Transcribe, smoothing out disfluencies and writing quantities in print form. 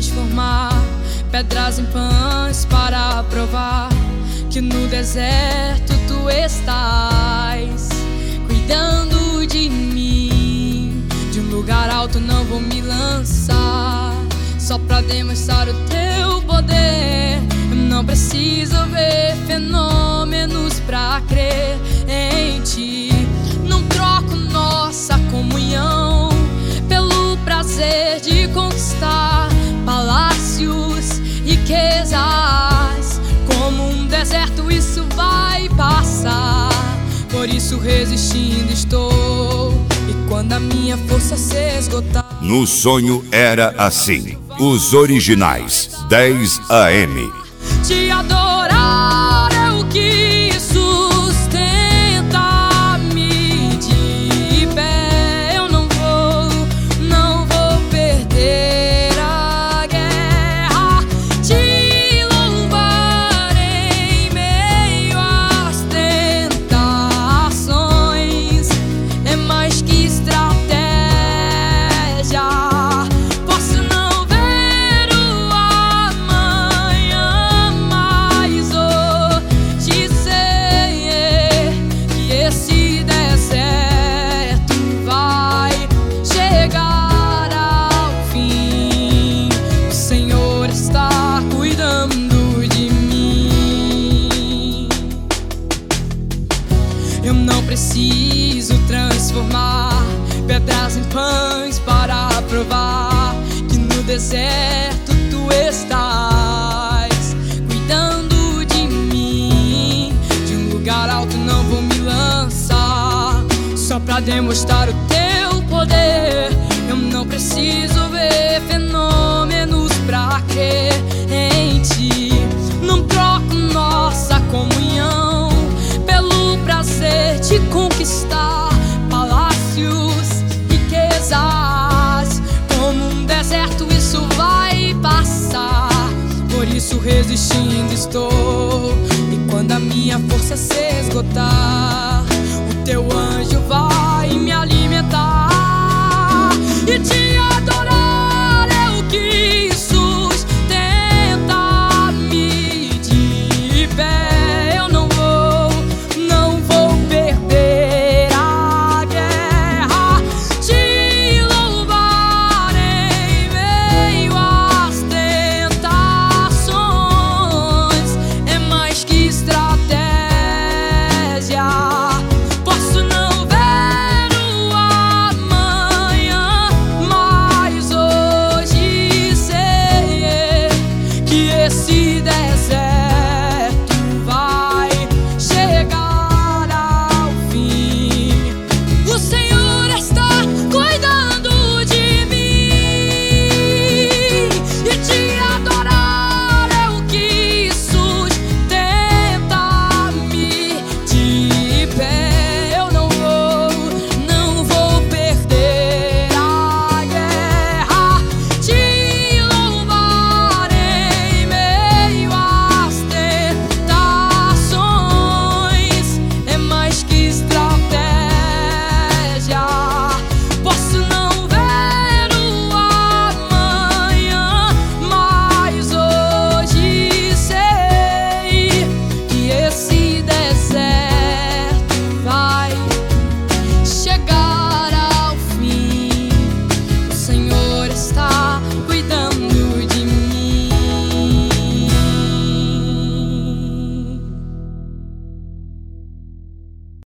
transformar pedras em pães para provar que no deserto tu estás cuidando de mim. De um lugar alto não vou me lançar só pra demonstrar o teu poder. Eu não preciso ver fenômenos pra crer em ti. Não troco nossa comunhão pelo prazer de conquistar palácios, riquezas. Como um deserto isso vai passar, por isso resistindo estou. E quando a minha força se esgotar. No sonho era assim. Os originais 10 AM. Te adorar é o que sustenta me de pé. Eu não vou perder a guerra. Te louvar em meio às tentações é mais que estratégia. Posso não ver o amanhã, mas hoje sei que esse deserto vai chegar ao fim. O Senhor está cuidando de mim. Eu não preciso transformar pedras em pães para provar que no deserto tu estás cuidando de mim. De um lugar alto não vou me lançar só pra demonstrar o teu poder. Eu não preciso ver fenômenos pra crer em ti. Não troco nossa comunhão pelo prazer de conquistar palácios, riquezas. Como um deserto isso vai passar, por isso resistindo estou. E quando a minha força se esgotar, o teu anjo